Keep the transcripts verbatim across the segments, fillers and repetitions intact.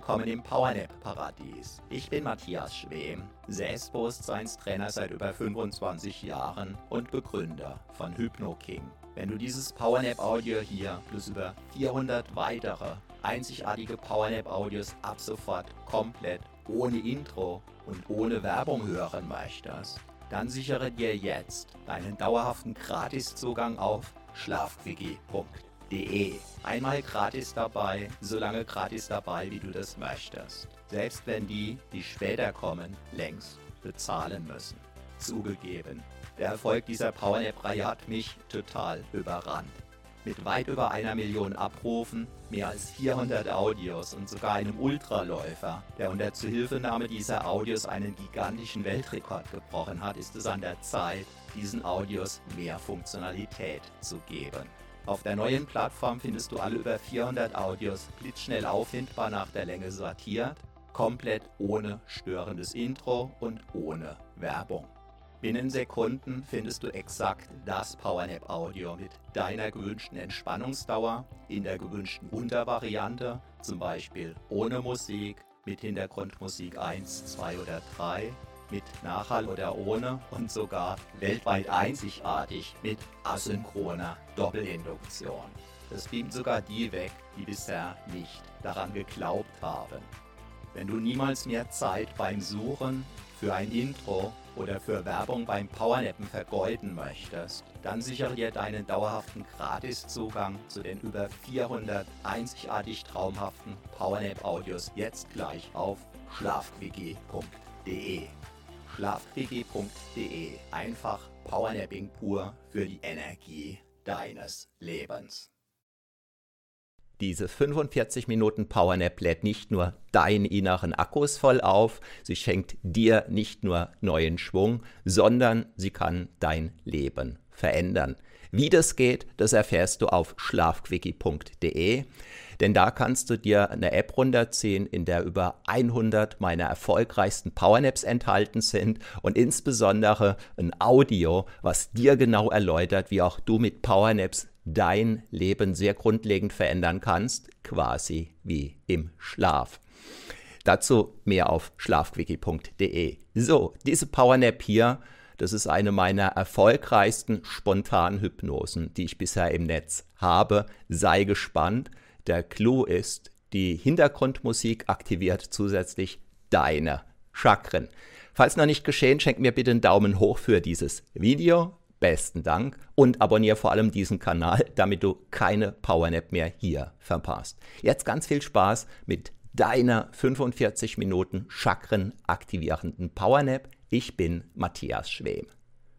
willkommen im PowerNap-Paradies. Ich bin Matthias Schwem, Selbstbewusstseinstrainer seit über fünfundzwanzig Jahren und Begründer von HypnoKing. Wenn du dieses PowerNap-Audio hier plus über vierhundert weitere einzigartige PowerNap-Audios ab sofort komplett ohne Intro und ohne Werbung hören möchtest, dann sichere dir jetzt deinen dauerhaften Gratiszugang auf schlafquickie punkt de. Einmal gratis dabei, so lange gratis dabei, wie du das möchtest. Selbst wenn die, die später kommen, längst bezahlen müssen. Zugegeben, der Erfolg dieser PowerNap-Reihe hat mich total überrannt. Mit weit über einer Million Abrufen, mehr als vierhundert Audios und sogar einem Ultraläufer, der unter Zuhilfenahme dieser Audios einen gigantischen Weltrekord gebrochen hat, ist es an der Zeit, diesen Audios mehr Funktionalität zu geben. Auf der neuen Plattform findest du alle über vierhundert Audios blitzschnell auffindbar nach der Länge sortiert, komplett ohne störendes Intro und ohne Werbung. Binnen Sekunden findest du exakt das PowerNap-Audio mit deiner gewünschten Entspannungsdauer in der gewünschten Untervariante, zum Beispiel ohne Musik, mit Hintergrundmusik eins, zwei oder drei, mit Nachhall oder ohne und sogar weltweit einzigartig mit asynchroner Doppelinduktion. Das beamt sogar die weg, die bisher nicht daran geglaubt haben. Wenn du niemals mehr Zeit beim Suchen für ein Intro oder für Werbung beim Powernappen vergeuden möchtest, dann sichere dir deinen dauerhaften Gratiszugang zu den über vierhundert einzigartig traumhaften PowerNap-Audios jetzt gleich auf schlafquickie punkt de. schlafquickie punkt de. Einfach Powernapping pur für die Energie deines Lebens. Diese fünfundvierzig Minuten PowerNap lädt nicht nur deinen inneren Akkus voll auf, sie schenkt dir nicht nur neuen Schwung, sondern sie kann dein Leben verändern. Wie das geht, das erfährst du auf schlafquickie punkt de, denn da kannst du dir eine App runterziehen, in der über hundert meiner erfolgreichsten Powernaps enthalten sind und insbesondere ein Audio, was dir genau erläutert, wie auch du mit Powernaps dein Leben sehr grundlegend verändern kannst, quasi wie im Schlaf. Dazu mehr auf schlafquickie punkt de. So, diese Powernap hier, das ist eine meiner erfolgreichsten spontanen Hypnosen, die ich bisher im Netz habe. Sei gespannt. Der Clou ist, die Hintergrundmusik aktiviert zusätzlich deine Chakren. Falls noch nicht geschehen, schenk mir bitte einen Daumen hoch für dieses Video. Besten Dank und abonniere vor allem diesen Kanal, damit du keine Powernap mehr hier verpasst. Jetzt ganz viel Spaß mit deiner fünfundvierzig Minuten Chakren aktivierenden Powernap. Ich bin Matthias Schwem.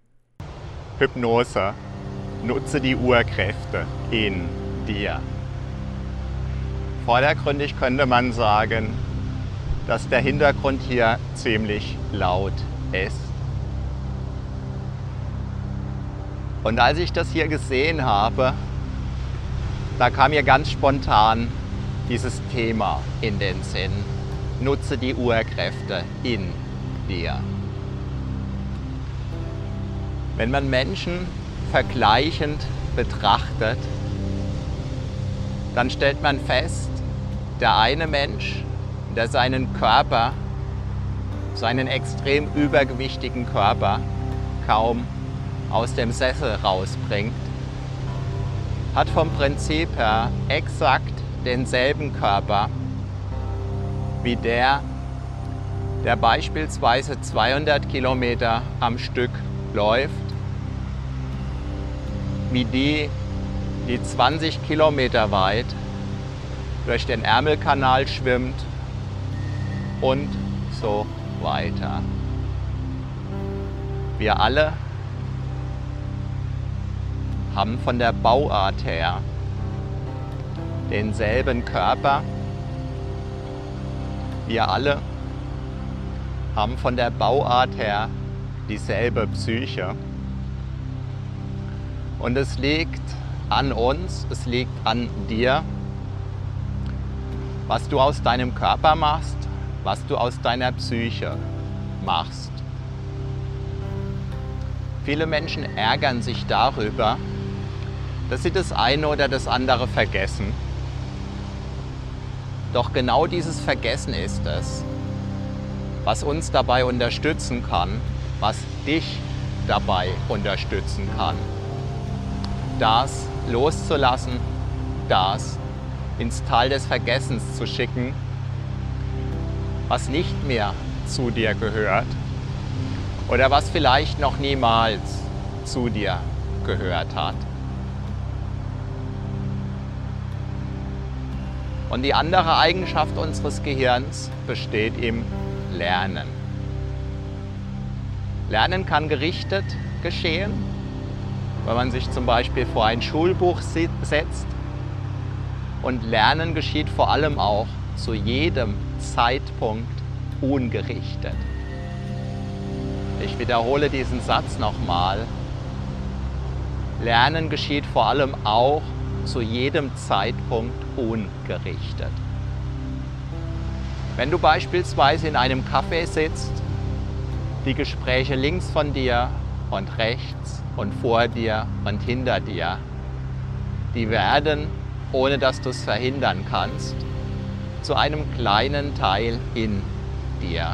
Hypnose. Nutze die Urkräfte in dir. Vordergründig könnte man sagen, dass der Hintergrund hier ziemlich laut ist. Und als ich das hier gesehen habe, da kam mir ganz spontan dieses Thema in den Sinn. Nutze die Urkräfte in dir. Wenn man Menschen vergleichend betrachtet, dann stellt man fest, der eine Mensch, der seinen Körper, seinen extrem übergewichtigen Körper kaum aus dem Sessel rausbringt, hat vom Prinzip her exakt denselben Körper wie der, der beispielsweise zweihundert Kilometer am Stück läuft, wie die, die zwanzig Kilometer weit durch den Ärmelkanal schwimmt und so weiter. Wir alle haben von der Bauart her denselben Körper. Wir alle haben von der Bauart her dieselbe Psyche. Und es liegt an uns, es liegt an dir, was du aus deinem Körper machst, was du aus deiner Psyche machst. Viele Menschen ärgern sich darüber, dass sie das eine oder das andere vergessen. Doch genau dieses Vergessen ist es, was uns dabei unterstützen kann, was dich dabei unterstützen kann, das loszulassen, das ins Tal des Vergessens zu schicken, was nicht mehr zu dir gehört oder was vielleicht noch niemals zu dir gehört hat. Und die andere Eigenschaft unseres Gehirns besteht im Lernen. Lernen kann gerichtet geschehen, wenn man sich zum Beispiel vor ein Schulbuch setzt. Und Lernen geschieht vor allem auch zu jedem Zeitpunkt ungerichtet. Ich wiederhole diesen Satz nochmal. Lernen geschieht vor allem auch zu jedem Zeitpunkt ungerichtet. Wenn du beispielsweise in einem Café sitzt, die Gespräche links von dir und rechts und vor dir und hinter dir, die werden, ohne dass du es verhindern kannst, zu einem kleinen Teil in dir.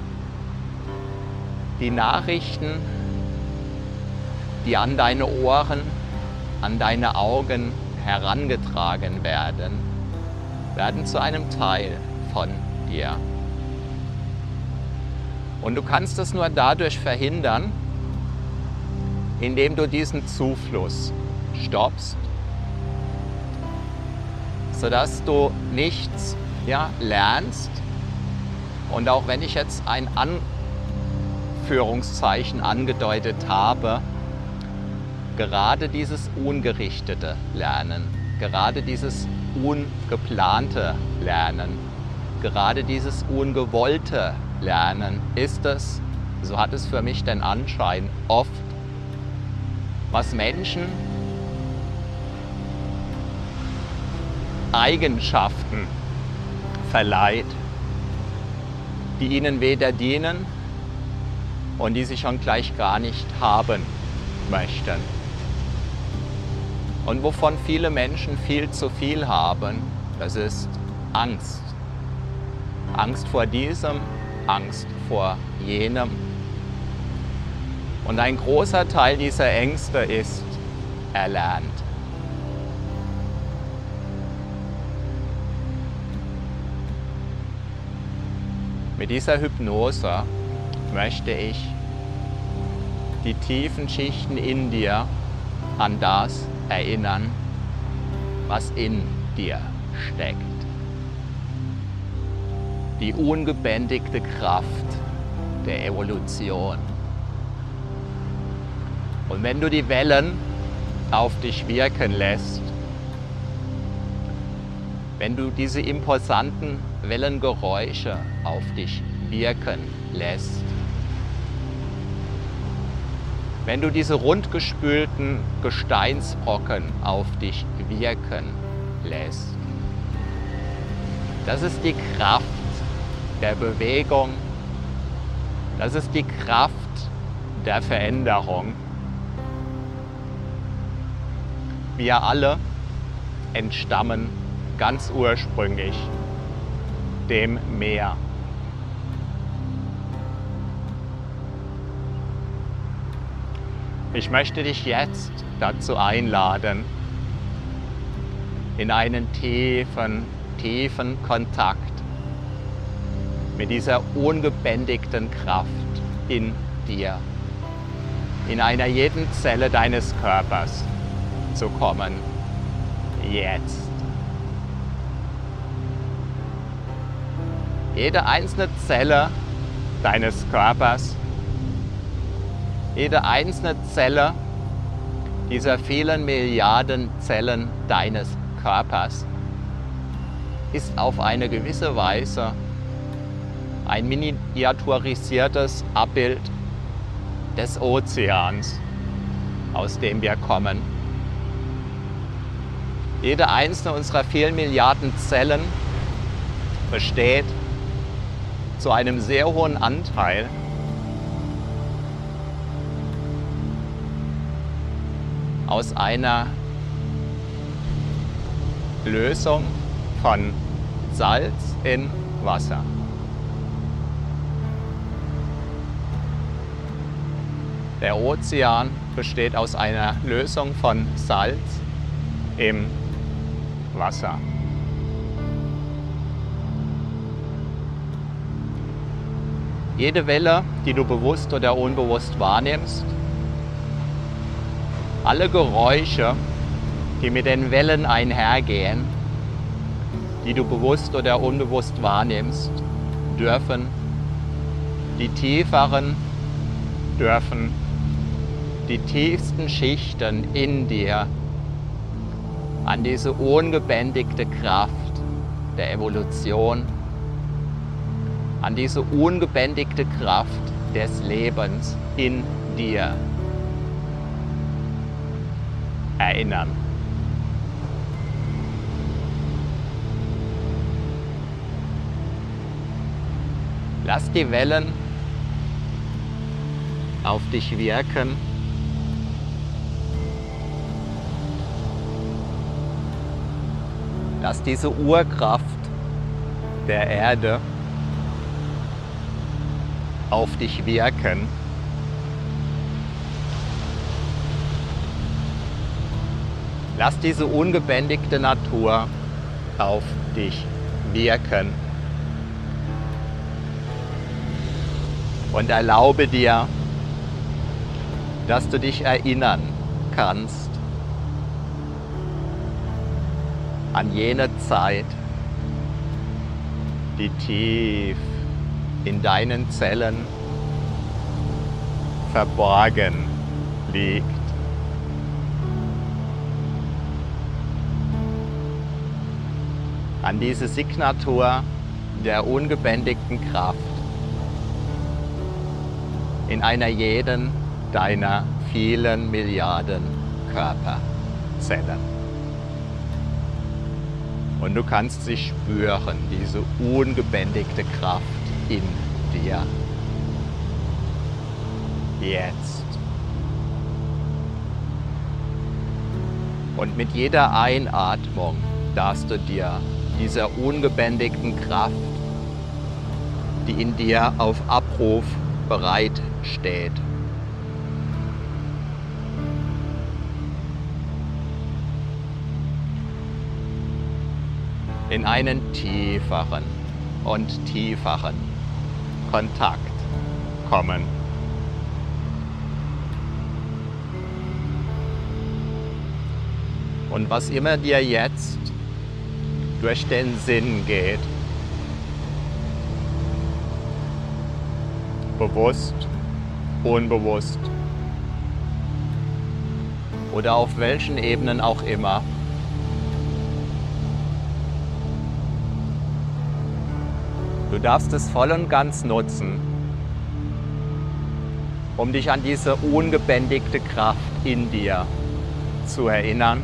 Die Nachrichten, die an deine Ohren, an deine Augen herangetragen werden, werden zu einem Teil von dir. Und du kannst es nur dadurch verhindern, indem du diesen Zufluss stoppst, sodass du nichts ja, lernst. Und auch wenn ich jetzt ein Anführungszeichen angedeutet habe, gerade dieses ungerichtete Lernen, gerade dieses ungeplante Lernen, gerade dieses ungewollte Lernen ist es, so hat es für mich den Anschein, oft, was Menschen Eigenschaften verleiht, die ihnen weder dienen und die sie schon gleich gar nicht haben möchten. Und wovon viele Menschen viel zu viel haben, das ist Angst. Angst vor diesem, Angst vor jenem. Und ein großer Teil dieser Ängste ist erlernt. Mit dieser Hypnose möchte ich die tiefen Schichten in dir an das erinnern, was in dir steckt. Die ungebändigte Kraft der Evolution. Und wenn du die Wellen auf dich wirken lässt, wenn du diese imposanten Wellengeräusche auf dich wirken lässt, wenn du diese rundgespülten Gesteinsbrocken auf dich wirken lässt, das ist die Kraft der Bewegung, das ist die Kraft der Veränderung. Wir alle entstammen ganz ursprünglich dem Meer. Ich möchte dich jetzt dazu einladen, in einen tiefen, tiefen Kontakt mit dieser ungebändigten Kraft in dir, in einer jeden Zelle deines Körpers zu kommen. Jetzt. Jede einzelne Zelle deines Körpers, jede einzelne Zelle dieser vielen Milliarden Zellen deines Körpers ist auf eine gewisse Weise ein miniaturisiertes Abbild des Ozeans, aus dem wir kommen. Jede einzelne unserer vielen Milliarden Zellen besteht zu einem sehr hohen Anteil aus einer Lösung von Salz in Wasser. Der Ozean besteht aus einer Lösung von Salz im Wasser. Jede Welle, die du bewusst oder unbewusst wahrnimmst, alle Geräusche, die mit den Wellen einhergehen, die du bewusst oder unbewusst wahrnimmst, dürfen, die tieferen dürfen die tiefsten Schichten in dir an diese ungebändigte Kraft der Evolution, an diese ungebändigte Kraft des Lebens in dir erinnern. Lass die Wellen auf dich wirken. Lass diese Urkraft der Erde auf dich wirken. Lass diese ungebändigte Natur auf dich wirken. Und erlaube dir, dass du dich erinnern kannst an jene Zeit, die tief in deinen Zellen verborgen liegt. An diese Signatur der ungebändigten Kraft in einer jeden deiner vielen Milliarden Körperzellen. Und du kannst sie spüren, diese ungebändigte Kraft in dir. Jetzt. Und mit jeder Einatmung darfst du dir dieser ungebändigten Kraft, die in dir auf Abruf bereit steht, in einen tieferen und tieferen Kontakt kommen. Und was immer dir jetzt durch den Sinn geht, bewusst, unbewusst oder auf welchen Ebenen auch immer, du darfst es voll und ganz nutzen, um dich an diese ungebändigte Kraft in dir zu erinnern,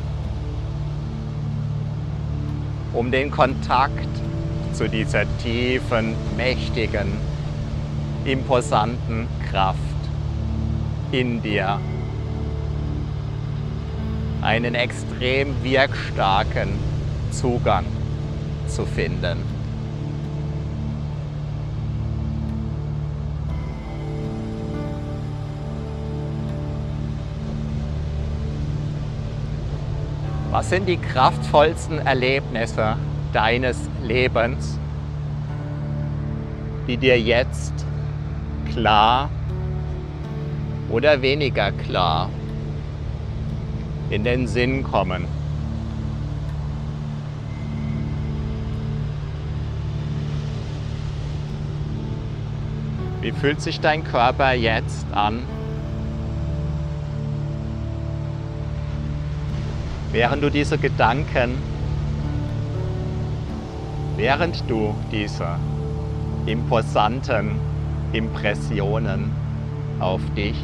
um den Kontakt zu dieser tiefen, mächtigen, imposanten Kraft in dir, einen extrem wirkstarken Zugang zu finden. Was sind die kraftvollsten Erlebnisse deines Lebens, die dir jetzt klar oder weniger klar in den Sinn kommen? Wie fühlt sich dein Körper jetzt an, während du diese Gedanken, während du diese imposanten Impressionen auf dich,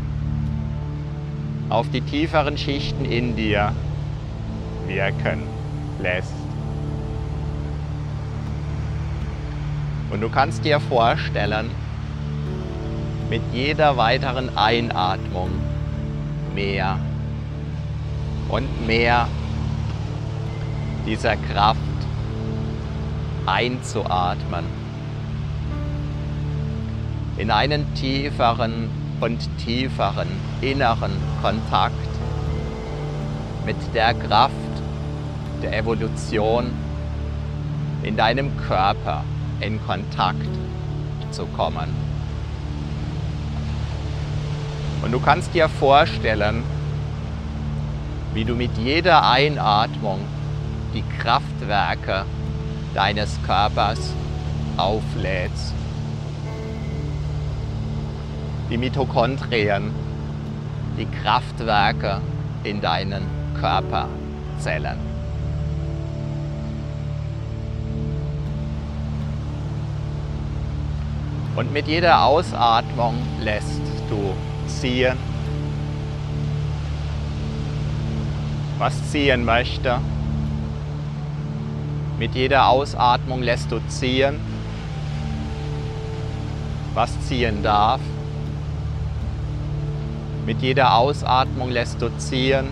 auf die tieferen Schichten in dir wirken lässt? Und du kannst dir vorstellen, mit jeder weiteren Einatmung mehr und mehr dieser Kraft einzuatmen. In einen tieferen und tieferen inneren Kontakt mit der Kraft der Evolution in deinem Körper in Kontakt zu kommen. Und du kannst dir vorstellen, wie du mit jeder Einatmung die Kraftwerke deines Körpers auflädst. Die Mitochondrien, die Kraftwerke in deinen Körperzellen. Und mit jeder Ausatmung lässt du ziehen, was ziehen möchte. Mit jeder Ausatmung lässt du ziehen, was ziehen darf. Mit jeder Ausatmung lässt du ziehen,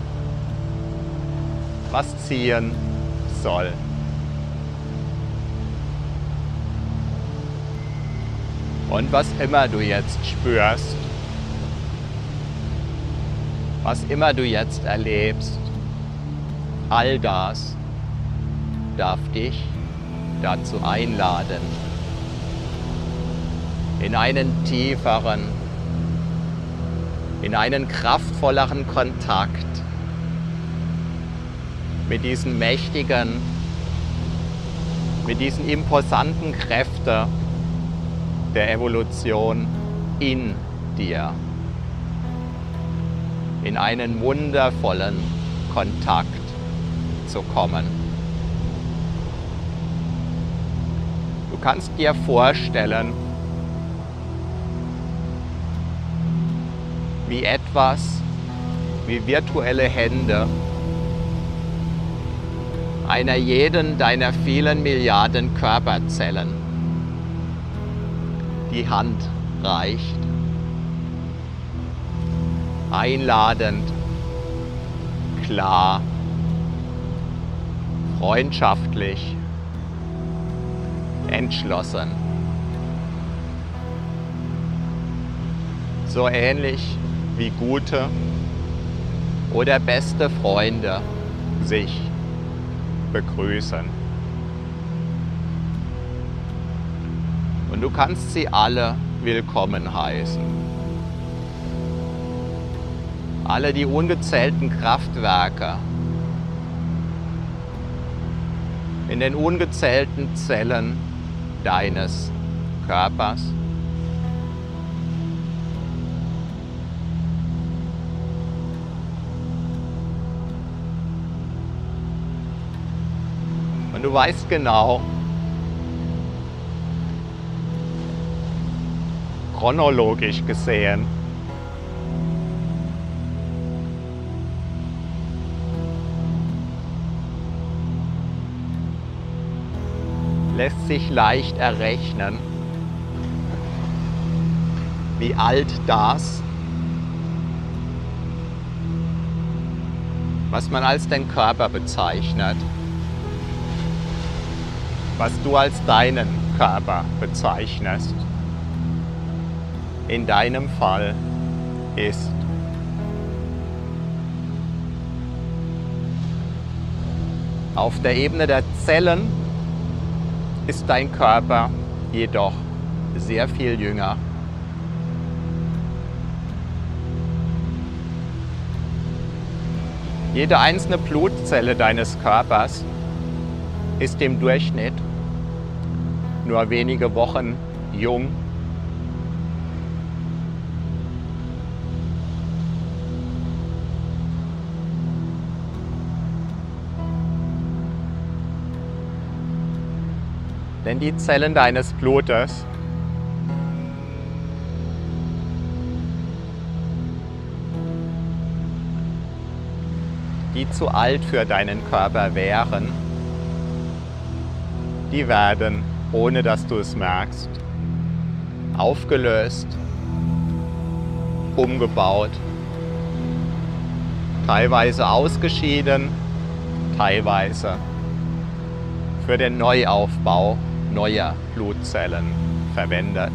was ziehen soll. Und was immer du jetzt spürst, was immer du jetzt erlebst, all das darf dich dazu einladen, in einen tieferen, in einen kraftvolleren Kontakt mit diesen mächtigen, mit diesen imposanten Kräften der Evolution in dir, in einen wundervollen Kontakt zu kommen. Du kannst dir vorstellen, wie etwas, wie virtuelle Hände einer jeden deiner vielen Milliarden Körperzellen die Hand reicht, einladend, klar, freundschaftlich, entschlossen. So ähnlich wie gute oder beste Freunde sich begrüßen. Und du kannst sie alle willkommen heißen. Alle die ungezählten Kraftwerke in den ungezählten Zellen deines Körpers. Und du weißt genau, chronologisch gesehen, lässt sich leicht errechnen, wie alt das, was man als den Körper bezeichnet, was du als deinen Körper bezeichnest, in deinem Fall ist. Auf der Ebene der Zellen ist dein Körper jedoch sehr viel jünger. Jede einzelne Blutzelle deines Körpers ist im Durchschnitt nur wenige Wochen jung. Denn die Zellen deines Blutes die zu alt für deinen Körper wären, die werden, ohne dass du es merkst, aufgelöst, umgebaut, teilweise ausgeschieden, teilweise für den Neuaufbau neuer Blutzellen verwendet.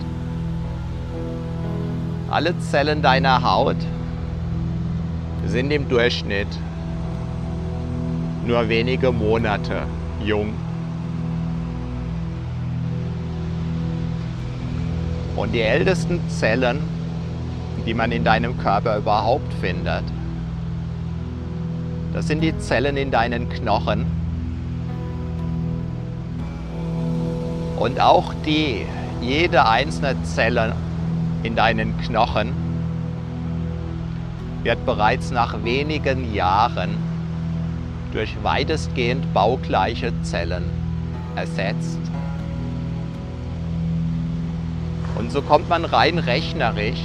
Alle Zellen deiner Haut sind im Durchschnitt nur wenige Monate jung. Und die ältesten Zellen, die man in deinem Körper überhaupt findet, das sind die Zellen in deinen Knochen. Und auch die, jede einzelne Zelle in deinen Knochen wird bereits nach wenigen Jahren durch weitestgehend baugleiche Zellen ersetzt. Und so kommt man rein rechnerisch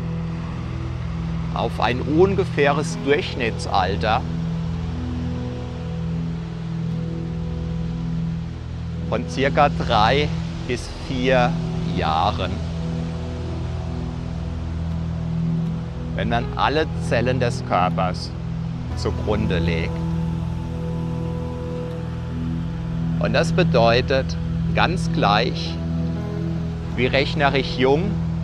auf ein ungefähres Durchschnittsalter von circa drei bis vier Jahren, wenn man alle Zellen des Körpers zugrunde legt. Und das bedeutet ganz gleich, wie rechnerisch jung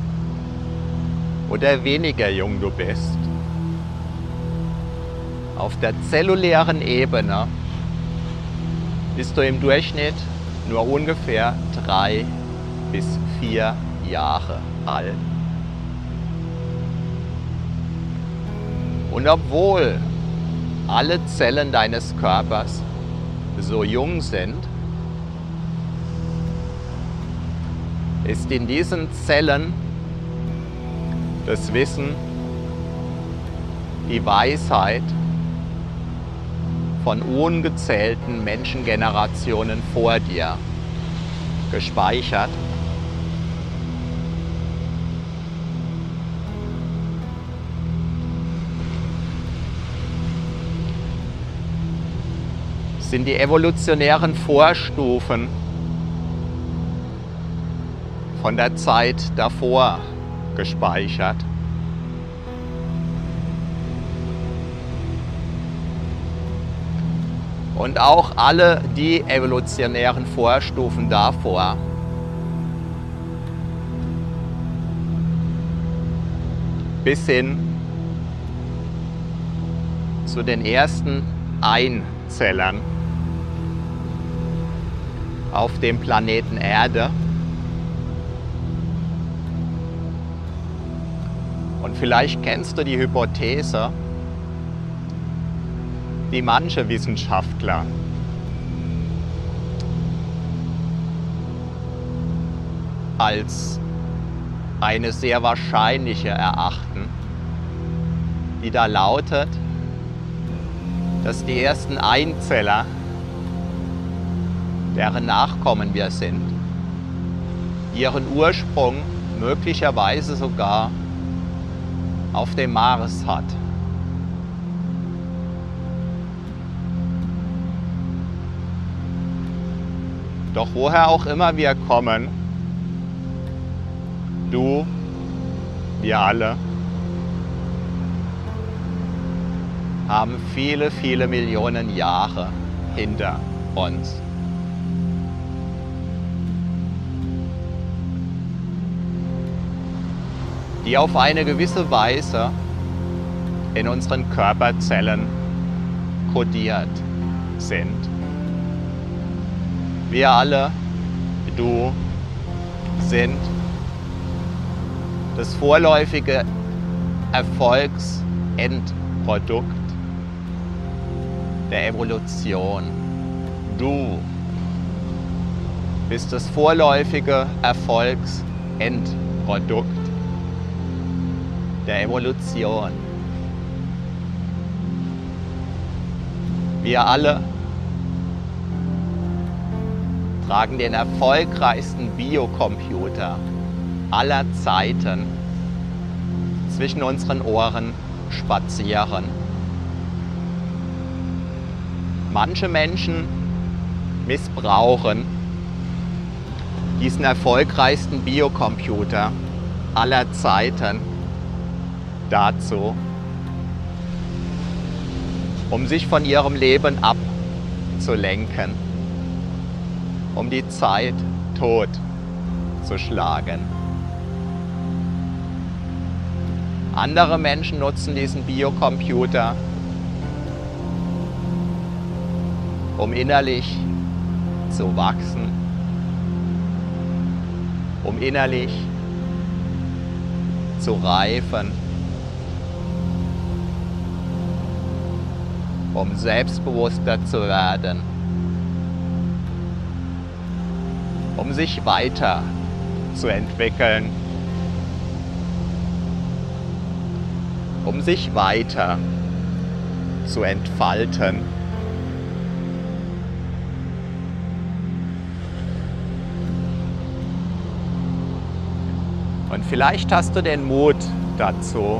oder weniger jung du bist. Auf der zellulären Ebene bist du im Durchschnitt nur ungefähr drei bis vier Jahre alt. Und obwohl alle Zellen deines Körpers so jung sind, ist in diesen Zellen das Wissen, die Weisheit von ungezählten Menschengenerationen vor dir gespeichert. Sind die evolutionären Vorstufen von der Zeit davor gespeichert. Und auch alle die evolutionären Vorstufen davor bis hin zu den ersten Einzellern auf dem Planeten Erde. Und vielleicht kennst du die Hypothese, die manche Wissenschaftler als eine sehr wahrscheinliche erachten, die da lautet, dass die ersten Einzeller, deren Nachkommen wir sind, ihren Ursprung möglicherweise sogar auf dem Mars hat. Doch woher auch immer wir kommen, du, wir alle, haben viele, viele Millionen Jahre hinter uns. Die auf eine gewisse Weise in unseren Körperzellen kodiert sind. Wir alle, du, sind das vorläufige Erfolgsendprodukt der Evolution. Du bist das vorläufige Erfolgsendprodukt der Evolution. Wir alle tragen den erfolgreichsten Biocomputer aller Zeiten zwischen unseren Ohren spazieren. Manche Menschen missbrauchen diesen erfolgreichsten Biocomputer aller Zeiten dazu, um sich von ihrem Leben abzulenken. um die Zeit tot zu schlagen. Andere Menschen nutzen diesen Biocomputer, um innerlich zu wachsen, um innerlich zu reifen, um selbstbewusster zu werden, um sich weiter zu entwickeln, um sich weiter zu entfalten. Und vielleicht hast du den Mut dazu,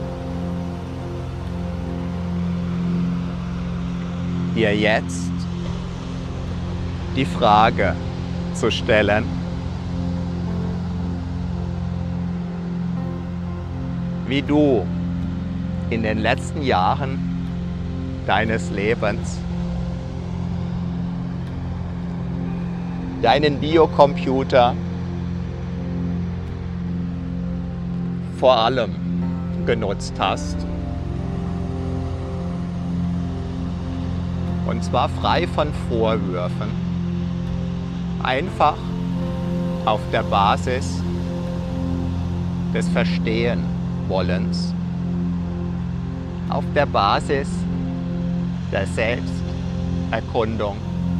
dir jetzt die Frage zu stellen, wie du in den letzten Jahren deines Lebens deinen Biocomputer vor allem genutzt hast. Und zwar frei von Vorwürfen. Einfach auf der Basis des Verstehenwollens. Auf der Basis der Selbsterkundung.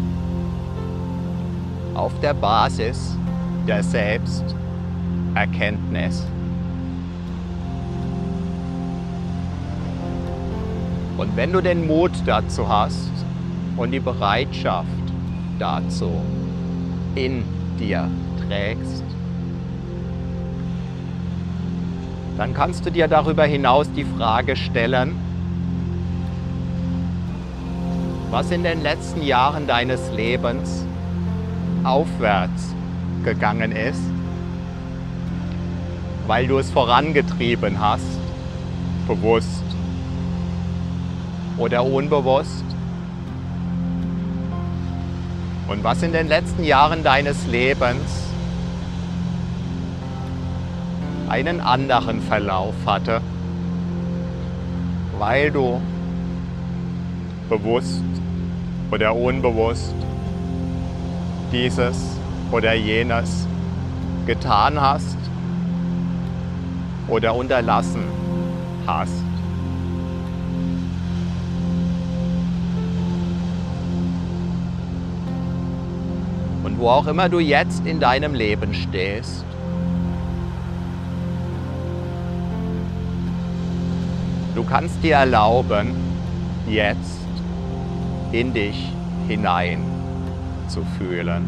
Auf der Basis der Selbsterkenntnis. Und wenn du den Mut dazu hast und die Bereitschaft dazu in dir trägst, dann kannst du dir darüber hinaus die Frage stellen, was in den letzten Jahren deines Lebens aufwärts gegangen ist, weil du es vorangetrieben hast, bewusst oder unbewusst, und was in den letzten Jahren deines Lebens einen anderen Verlauf hatte, weil du bewusst oder unbewusst dieses oder jenes getan hast oder unterlassen hast. Und wo auch immer du jetzt in deinem Leben stehst, du kannst dir erlauben, jetzt in dich hinein zu fühlen.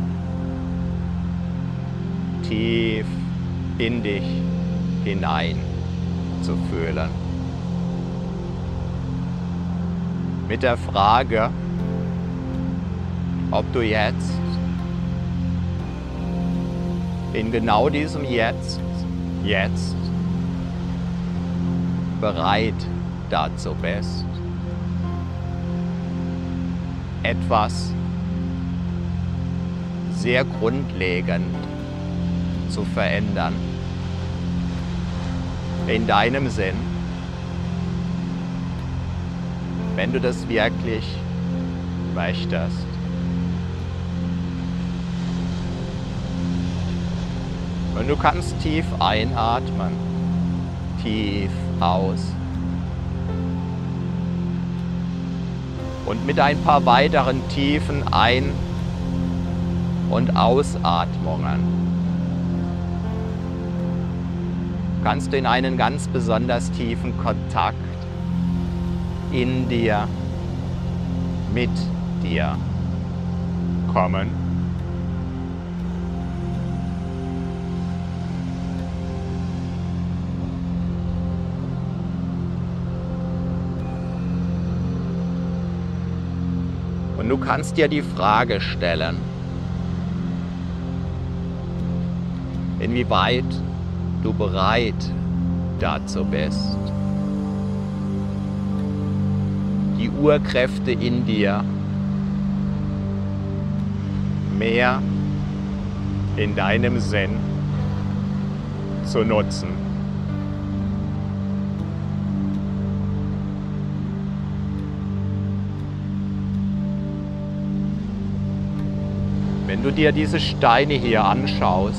Tief in dich hinein zu fühlen. Mit der Frage, ob du jetzt in genau diesem Jetzt, jetzt bereit dazu bist, etwas sehr grundlegend zu verändern. In deinem Sinn, wenn du das wirklich möchtest. Und du kannst tief einatmen, tief aus. Und mit ein paar weiteren tiefen Ein- und Ausatmungen kannst du in einen ganz besonders tiefen Kontakt in dir, mit dir kommen. Und du kannst dir die Frage stellen, inwieweit du bereit dazu bist, die Urkräfte in dir mehr in deinem Sinn zu nutzen. Wenn du dir diese Steine hier anschaust,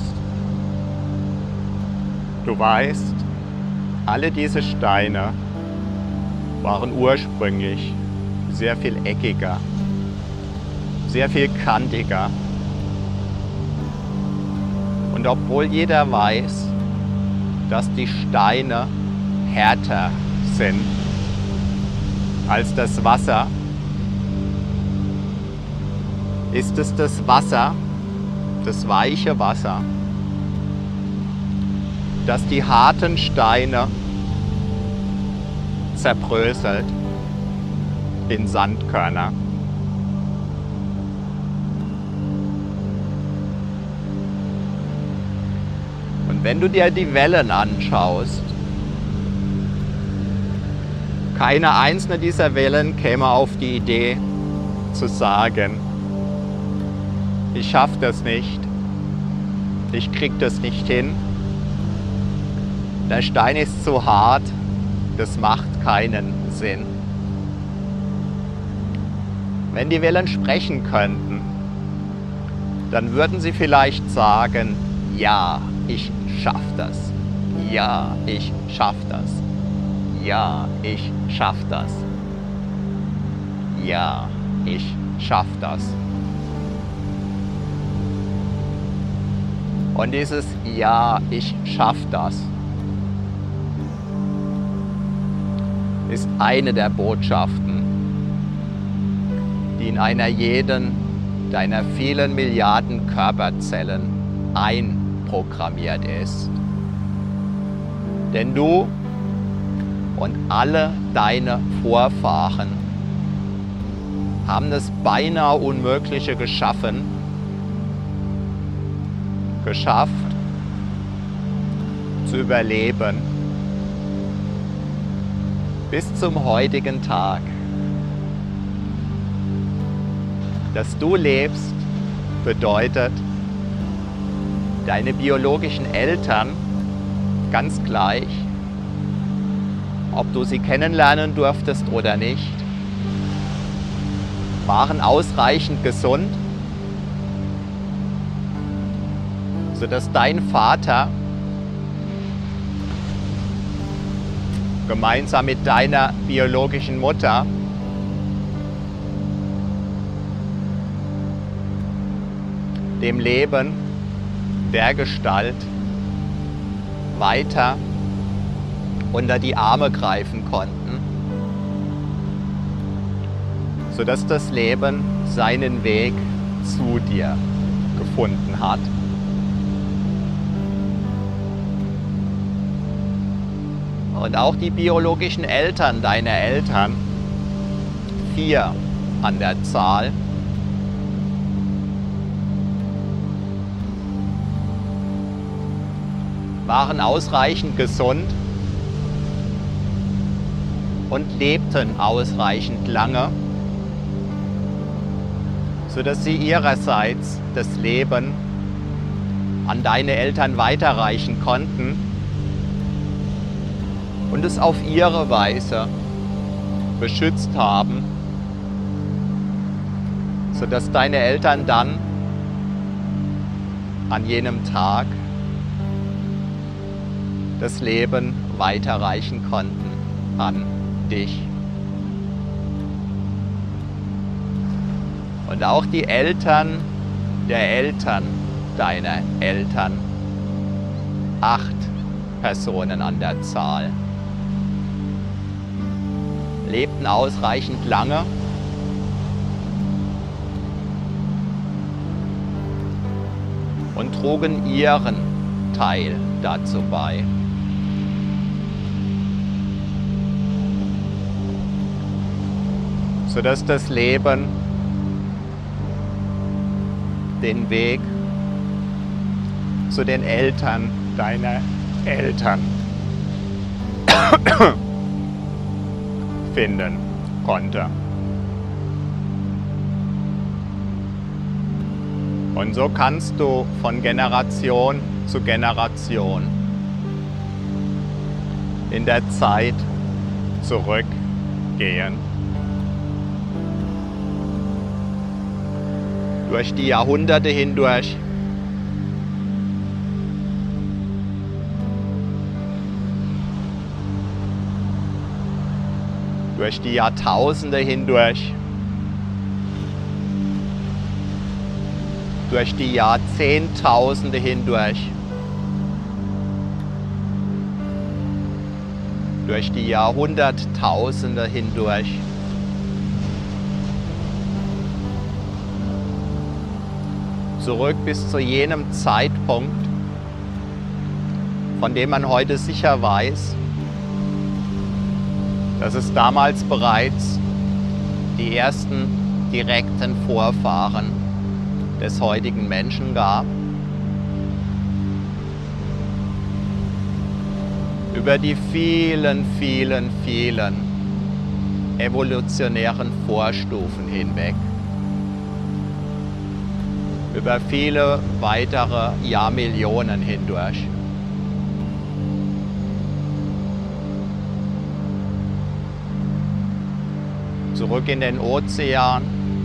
du weißt, alle diese Steine waren ursprünglich sehr viel eckiger, sehr viel kantiger. Und obwohl jeder weiß, dass die Steine härter sind als das Wasser, ist es das Wasser, das weiche Wasser, das die harten Steine zerbröselt in Sandkörner. Und wenn du dir die Wellen anschaust, keine einzelne dieser Wellen käme auf die Idee zu sagen, ich schaffe das nicht, ich krieg das nicht hin, der Stein ist zu hart, das macht keinen Sinn. Wenn die Wellen sprechen könnten, dann würden sie vielleicht sagen, ja, ich schaff das, ja, ich schaff das, ja, ich schaff das, ja, ich schaff das. Und dieses Ja, ich schaff das ist eine der Botschaften, die in einer jeden deiner vielen Milliarden Körperzellen einprogrammiert ist. Denn du und alle deine Vorfahren haben das beinahe Unmögliche geschaffen, geschafft, zu überleben, bis zum heutigen Tag. Dass du lebst, bedeutet, deine biologischen Eltern, ganz gleich, ob du sie kennenlernen durftest oder nicht, waren ausreichend gesund, sodass dein Vater gemeinsam mit deiner biologischen Mutter dem Leben dergestalt weiter unter die Arme greifen konnten, sodass das Leben seinen Weg zu dir gefunden hat. Und auch die biologischen Eltern deiner Eltern, vier an der Zahl, waren ausreichend gesund und lebten ausreichend lange, sodass sie ihrerseits das Leben an deine Eltern weiterreichen konnten und es auf ihre Weise beschützt haben, sodass deine Eltern dann an jenem Tag das Leben weiterreichen konnten an dich. Und auch die Eltern der Eltern deiner Eltern, acht Personen an der Zahl, lebten ausreichend lange, und trugen ihren Teil dazu bei. Sodass das Leben den Weg zu den Eltern deiner Eltern finden konnte. Und so kannst du von Generation zu Generation in der Zeit zurückgehen. Durch die Jahrhunderte hindurch. Durch die Jahrtausende hindurch. Durch die Jahrzehntausende hindurch. Durch die Jahrhunderttausende hindurch. Zurück bis zu jenem Zeitpunkt, von dem man heute sicher weiß, dass es damals bereits die ersten direkten Vorfahren des heutigen Menschen gab. Über die vielen, vielen, vielen evolutionären Vorstufen hinweg. Über viele weitere Jahrmillionen hindurch. Zurück in den Ozean.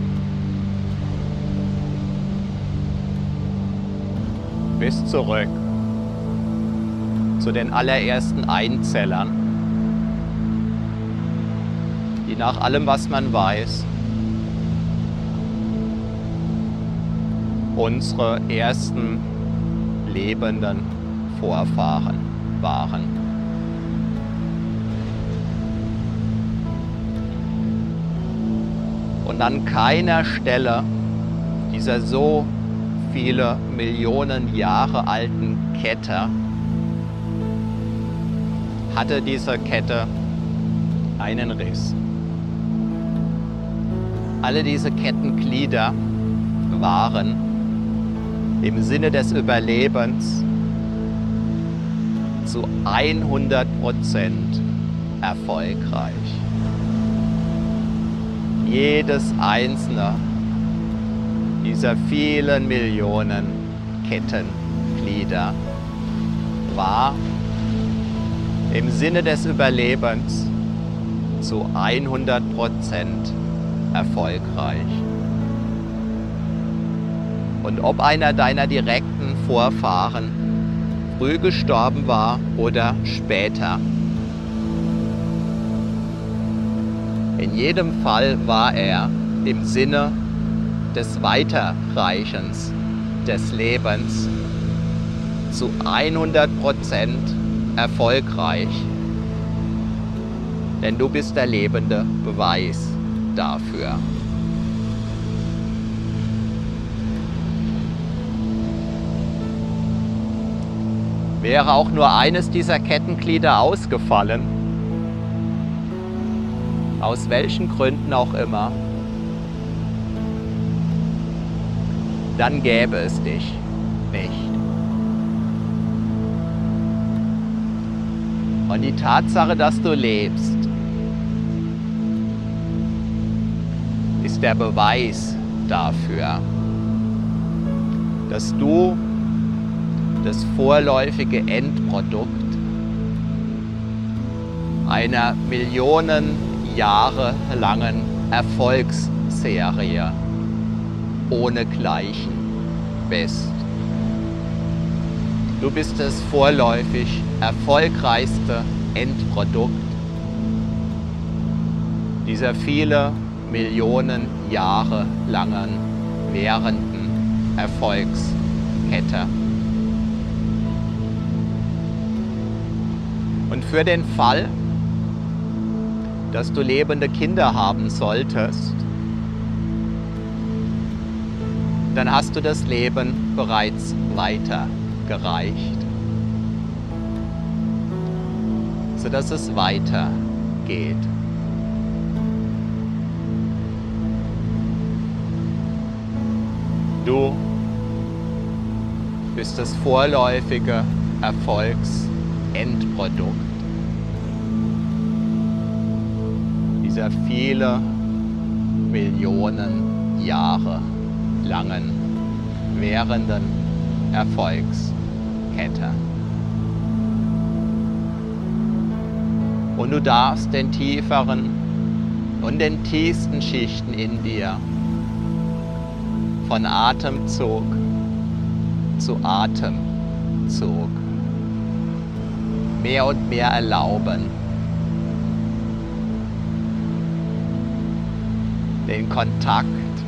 Bis zurück zu den allerersten Einzellern, die nach allem, was man weiß, unsere ersten lebenden Vorfahren waren. Und an keiner Stelle dieser so viele Millionen Jahre alten Kette hatte diese Kette einen Riss. Alle diese Kettenglieder waren im Sinne des Überlebens zu hundert Prozent erfolgreich. Jedes einzelne dieser vielen Millionen Kettenglieder war im Sinne des Überlebens zu hundert Prozent erfolgreich. Und ob einer deiner direkten Vorfahren früh gestorben war oder später, in jedem Fall war er im Sinne des Weiterreichens des Lebens zu hundert Prozent erfolgreich. Denn du bist der lebende Beweis dafür. Wäre auch nur eines dieser Kettenglieder ausgefallen, aus welchen Gründen auch immer, dann gäbe es dich nicht. Und die Tatsache, dass du lebst, ist der Beweis dafür, dass du das vorläufige Endprodukt einer Millionen Jahre langen Erfolgsserie ohnegleichen bist. Du bist das vorläufig erfolgreichste Endprodukt dieser viele Millionen Jahre langen währenden Erfolgskette. Und für den Fall, dass du lebende Kinder haben solltest, dann hast du das Leben bereits weitergereicht, sodass es weitergeht. Du bist das vorläufige Erfolgsendprodukt dieser viele Millionen Jahre langen währenden Erfolgskette. Und du darfst den tieferen und den tiefsten Schichten in dir von Atemzug zu Atemzug mehr und mehr erlauben, den Kontakt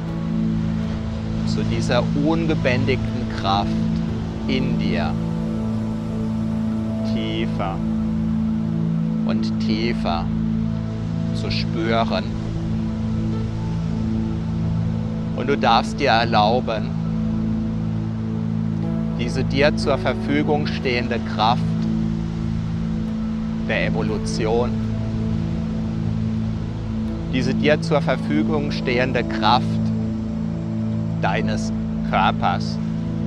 zu dieser ungebändigten Kraft in dir tiefer und tiefer zu spüren. Und du darfst dir erlauben, diese dir zur Verfügung stehende Kraft der Evolution, diese dir zur Verfügung stehende Kraft deines Körpers,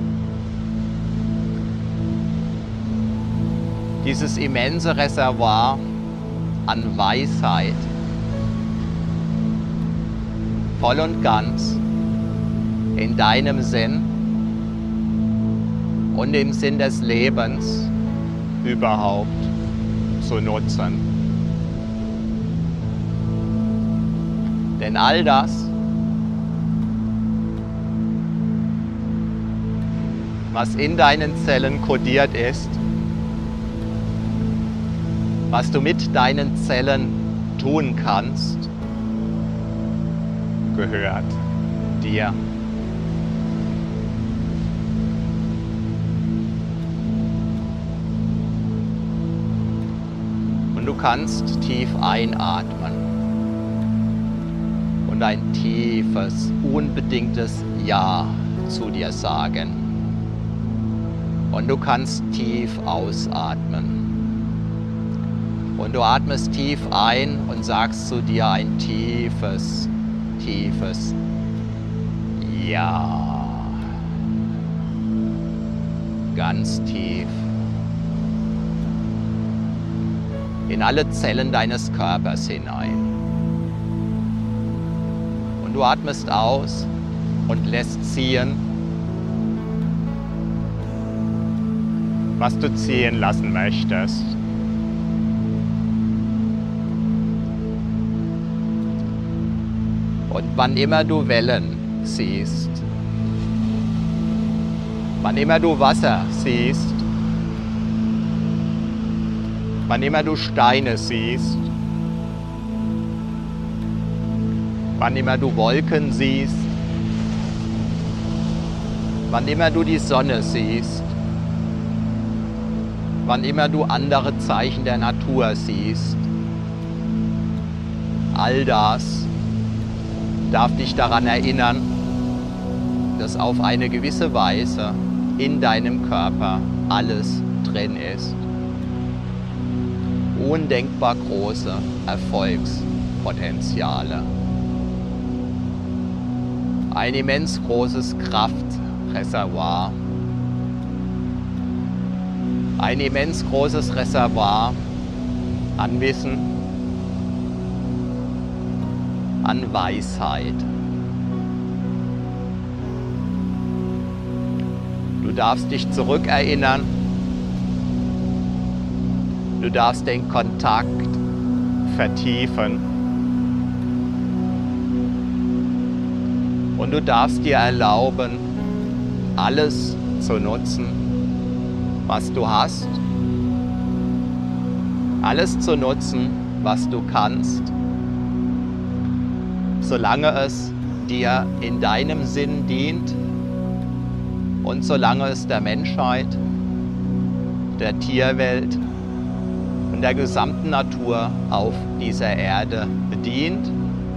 dieses immense Reservoir an Weisheit voll und ganz in deinem Sinn und im Sinn des Lebens überhaupt zu nutzen. Denn all das, was in deinen Zellen kodiert ist, was du mit deinen Zellen tun kannst, gehört dir. Und du kannst tief einatmen und ein tiefes, unbedingtes Ja zu dir sagen. Und du kannst tief ausatmen. Und du atmest tief ein und sagst zu dir ein tiefes, tiefes Ja. Ganz tief. In alle Zellen deines Körpers hinein. Und du atmest aus und lässt ziehen, was du ziehen lassen möchtest. Und wann immer du Wellen siehst, wann immer du Wasser siehst, wann immer du Steine siehst, wann immer du Wolken siehst, wann immer du die Sonne siehst, wann immer du andere Zeichen der Natur siehst, all das darf dich daran erinnern, dass auf eine gewisse Weise in deinem Körper alles drin ist. Undenkbar große Erfolgspotenziale. Ein immens großes Kraftreservoir. Ein immens großes Reservoir an Wissen, an Weisheit. Du darfst dich zurückerinnern. Du darfst den Kontakt vertiefen. Und du darfst dir erlauben, alles zu nutzen, was du hast. Alles zu nutzen, was du kannst, solange es dir in deinem Sinn dient und solange es der Menschheit, der Tierwelt und der gesamten Natur auf dieser Erde bedient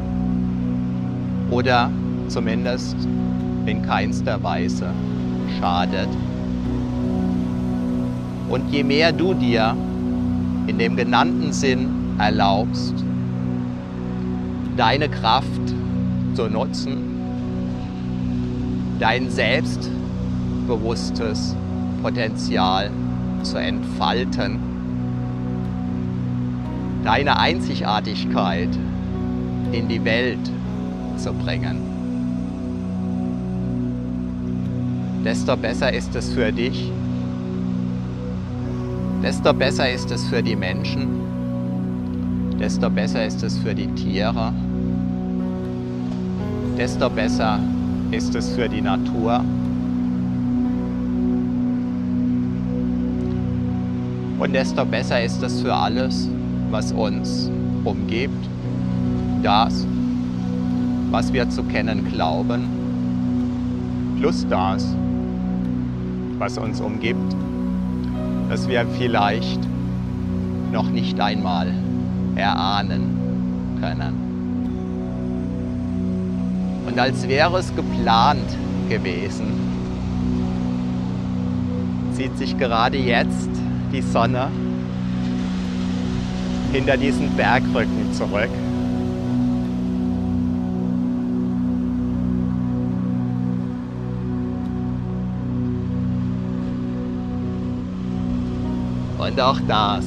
oder zumindest in keinster Weise schadet. Und je mehr du dir in dem genannten Sinn erlaubst, deine Kraft zu nutzen, dein selbstbewusstes Potenzial zu entfalten, deine Einzigartigkeit in die Welt zu bringen, desto besser ist es für dich, desto besser ist es für die Menschen, desto besser ist es für die Tiere, desto besser ist es für die Natur. Und desto besser ist es für alles, was uns umgibt, das, was wir zu kennen glauben, plus das, was uns umgibt, das wir vielleicht noch nicht einmal erahnen können. Und als wäre es geplant gewesen, zieht sich gerade jetzt die Sonne hinter diesen Bergrücken zurück. Und auch das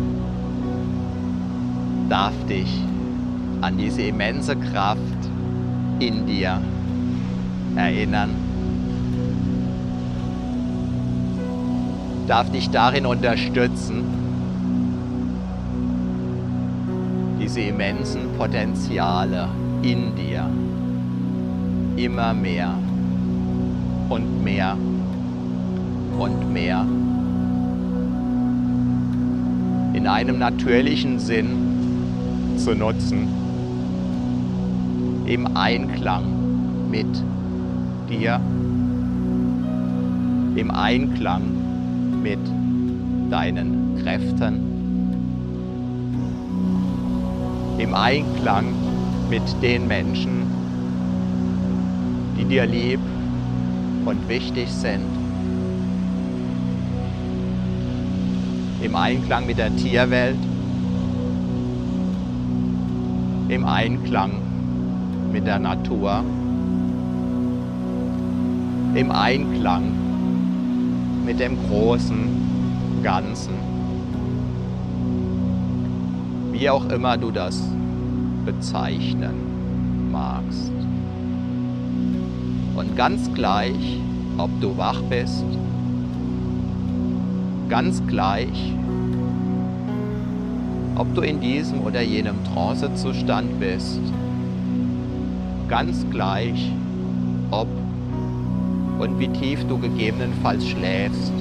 darf dich an diese immense Kraft in dir erinnern. Darf dich darin unterstützen, diese immensen Potenziale in dir immer mehr und mehr und mehr in einem natürlichen Sinn zu nutzen, im Einklang mit dir, im Einklang mit deinen Kräften, im Einklang mit den Menschen, die dir lieb und wichtig sind, im Einklang mit der Tierwelt, im Einklang mit der Natur, im Einklang mit dem großen Ganzen. Wie auch immer du das bezeichnen magst. Und ganz gleich, ob du wach bist, ganz gleich, ob du in diesem oder jenem Trancezustand bist, ganz gleich, ob und wie tief du gegebenenfalls schläfst.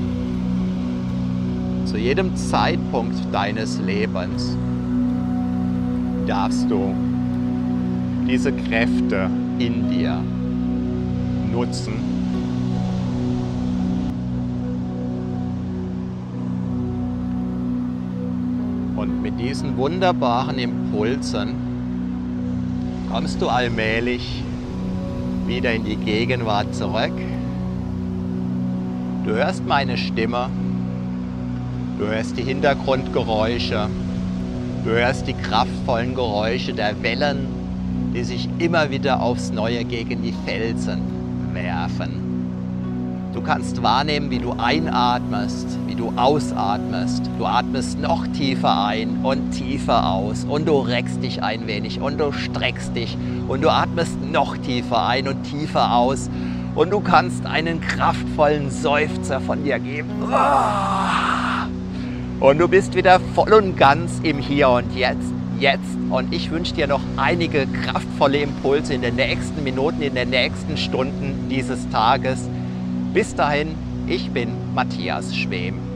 Zu jedem Zeitpunkt deines Lebens darfst du diese Kräfte in dir nutzen, und mit diesen wunderbaren Impulsen kommst du allmählich wieder in die Gegenwart zurück. Du hörst meine Stimme, du hörst die Hintergrundgeräusche, du hörst die kraftvollen Geräusche der Wellen, die sich immer wieder aufs Neue gegen die Felsen werfen. Du kannst wahrnehmen, wie du einatmest, wie du ausatmest. Du atmest noch tiefer ein und tiefer aus und du reckst dich ein wenig und du streckst dich und du atmest noch tiefer ein und tiefer aus und du kannst einen kraftvollen Seufzer von dir geben. Und du bist wieder voll und ganz im Hier und Jetzt. Jetzt. Und ich wünsche dir noch einige kraftvolle Impulse in den nächsten Minuten, in den nächsten Stunden dieses Tages. Bis dahin, ich bin Matthias Schwem.